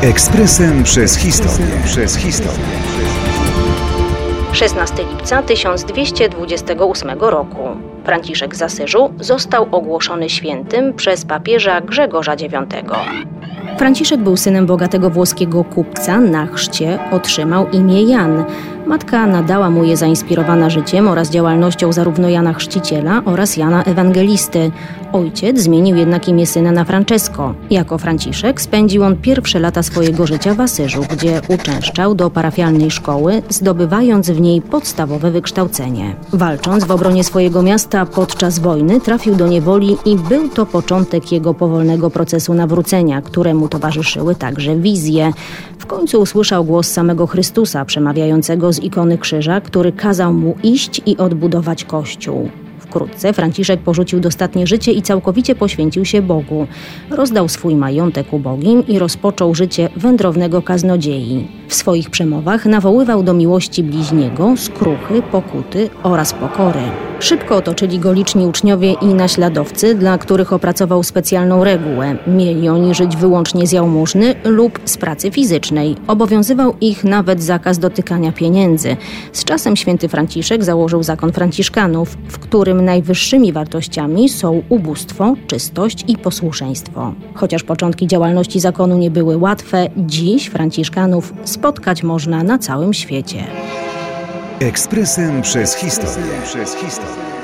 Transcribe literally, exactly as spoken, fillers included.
Ekspresem przez historię. Przez historię. szesnastego lipca tysiąc dwieście dwudziestego ósmego roku Franciszek z Asyżu został ogłoszony świętym przez papieża Grzegorza dziewiątego. Franciszek był synem bogatego włoskiego kupca. Na chrzcie otrzymał imię Jan. Matka nadała mu je zainspirowana życiem oraz działalnością zarówno Jana Chrzciciela oraz Jana Ewangelisty. Ojciec zmienił jednak imię syna na Francesco. Jako Franciszek spędził on pierwsze lata swojego życia w Asyżu, gdzie uczęszczał do parafialnej szkoły, zdobywając w niej podstawowe wykształcenie. Walcząc w obronie swojego miasta podczas wojny, trafił do niewoli i był to początek jego powolnego procesu nawrócenia, któremu towarzyszyły także wizje. W końcu usłyszał głos samego Chrystusa przemawiającego z ikony krzyża, który kazał mu iść i odbudować Kościół. Wkrótce Franciszek porzucił dostatnie życie i całkowicie poświęcił się Bogu. Rozdał swój majątek ubogim i rozpoczął życie wędrownego kaznodziei. W swoich przemowach nawoływał do miłości bliźniego, skruchy, pokuty oraz pokory. Szybko otoczyli go liczni uczniowie i naśladowcy, dla których opracował specjalną regułę. Mieli oni żyć wyłącznie z jałmużny lub z pracy fizycznej. Obowiązywał ich nawet zakaz dotykania pieniędzy. Z czasem święty Franciszek założył zakon franciszkanów, w którym najwyższymi wartościami są ubóstwo, czystość i posłuszeństwo. Chociaż początki działalności zakonu nie były łatwe, dziś franciszkanów spotkać można na całym świecie. Ekspresem przez historię. Przez historię.